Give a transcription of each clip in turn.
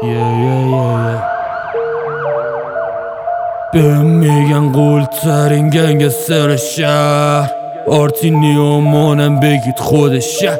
بهم میگن قولترین گنگستر شهر، آرتی نیومانم بگید خودشه.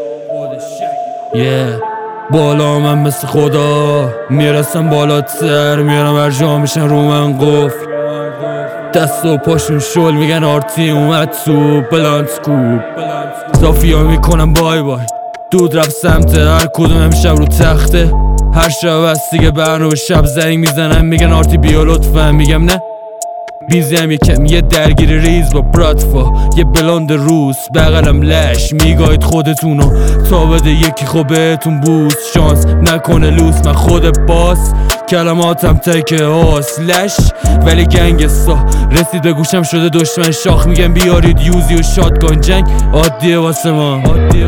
بالا من مثل خدا میرسم بالاتر، میارم هر جا میشن رو من قفل، دست و پاشون شل میگن آرتی اومد تو بلانت کوب. صافیا میکنم بای بای، دود رفت سمت هر کدوم امشب رو تخته. هر شب هست دیگه برنامه شب زنگ میزنم میگن آرتی بیا لطفا، میگم نه بیزیم یکم یه درگیری ریز با براتفا، یه بلاند روس بغلم لش میگاید خودتونو تا بده یکی خب بهتون بوس، شانس نکنه لوس من خود باس، کلماتم تکه لش ولی گنگستا رسید به گوشم شده دشمن شاخ، میگم بیارید یوزی و شاتگان جنگ عادیه واسه ما.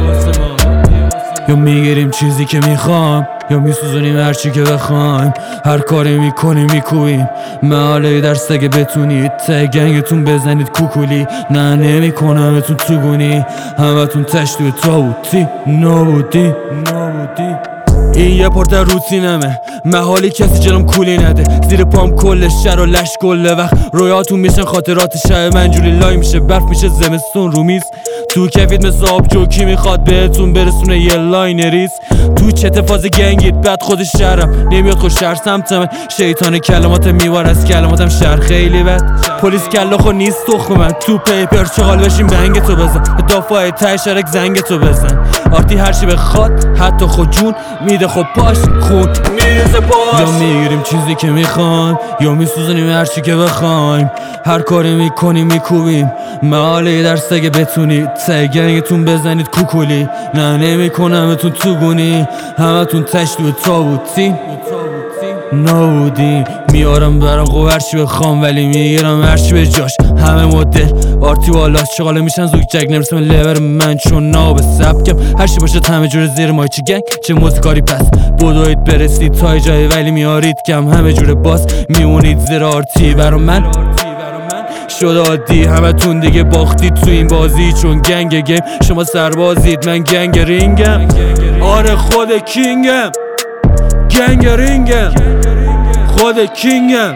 یا میگیریم چیزی که میخوام یا میسوزونیم هرچی که بخوایم، هر کاری میکنیم میکوبیم محاله در سگه بتونید ته گنگتون بزنید کوکولی، نه نمیکنمتون تو گونی همتون تشت تابوتی نابودی. این یه پارت روتینمه محالی کسی جلوم کولی نده، زیر پام کل شر و لش کل وقت رویاتون میشن خاطرات شب منجوری لای میشه برف میشه زمستون رو میز تو کفید مثل آب جوکی میخواد بهتون برسونه یه لاین ریز تو چت فاز گنگید بعد خودش شرم نمیاد خوش شهر سمتمه شیطان کلمات میوار از کلماتم شهر خیلی بد پلیس کلاخو نیست تخم من تو پیپر چغال بشین بنگ تو بزن دافای تای شرک زنگ تو بزن آرتی هرچی بخواد حتی خود جون میده خب پاش خون میرزه پاش یا میگیریم چیزی که میخوایم یا میسوزونیم هرچی که بخوایم هر کاری میکنیم میکوبیم محاله در سگه بتونید ته گنگتون بزنید کوکولی نه نمیکنمتون تو گونی همتون تشت و تابوتی نابودی میارم برام قو هرچی بخوام ولی میگیرم هرچی به جاش همه مدل آرتی والاست چغاله میشن زوگ جگ نرسم لیور من چون ناب سبکم هرچی باشه همه جور زیر مایچی گنگ چه موزیکاری پس بدوید برسید تا جای ولی میارید کم همه جور باز میمونید زیر آرتی برام من شد عادی همتون دیگه باختید تو این بازی چون گنگ گیم شما سربازید من گنگ رینگم آره خود کینگم گنگ رینگم خود کینگم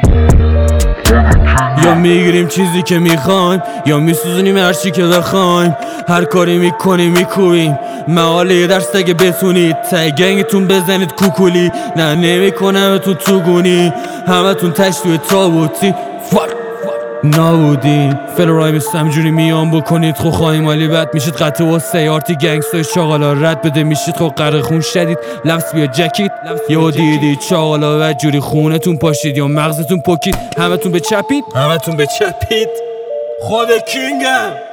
یا میگیریم چیزی که میخوایم یا میسوزونیم هرچی که بخوایم هر کاری میکنیم میکوبیم محاله در سگه بتونید ته گنگتون بزنید کوکولی نه نمیکنمتون تو گونی همتون تشت و تابوتی نابودین فل رای مثل جوری میام بکنید خو خواهیم مالی بد میشید قطع و سیارتی گنگستای چاقالا رد بده میشید خو قرق خون شدید لفظ بیا جکید یا دیدید چاقالا و جوری خونتون پاشید یا مغزتون پکید همتون به چپید خود کینگم